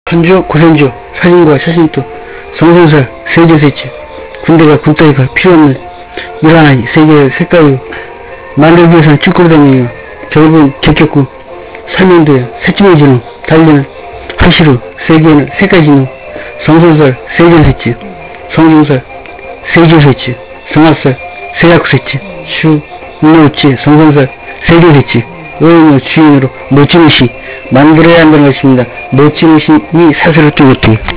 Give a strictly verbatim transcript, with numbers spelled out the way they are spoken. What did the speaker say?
현주, 고현주, 사진과 사진도, 성선설, 세계세치, 군대가 군따위가 필요없는 이러한 아이, 세계의 색깔을 만들기 위해서는 쭈꾸리다니며 결국은 겹겹고 설명도에 새침해지는 달리는 한시로 세계에는 세가지는 성선설, 세계세치, 성중설, 세계세치, 성합설, 세약세치, 슈, 운노우치, 성선설, 세계세치, 의인의 주인으로 멋진 의식 만들어야 한다는 것입니다. 멋진 의식이 사슬을 뚫었더니